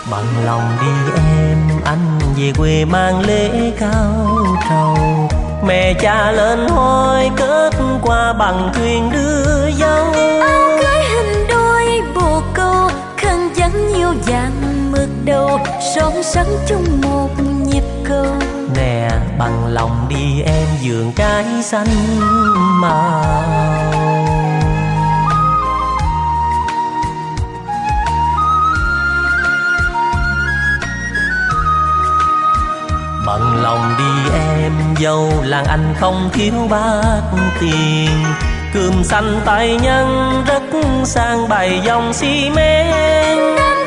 Bằng lòng đi em, anh về quê mang lễ cao trầu. Mẹ cha lên hôi kết qua bằng thuyền đưa dâu. Áo cưới hình đôi bồ câu, khăn trắng nhiều vàng mực đầu, son sắn chung một nhịp cầu. Nè bằng lòng đi em, vườn trái xanh màu. Bằng lòng đi em, dâu làng anh không thiếu bát tiền. Cườm xanh tay nhân rất sang bày dòng xi men.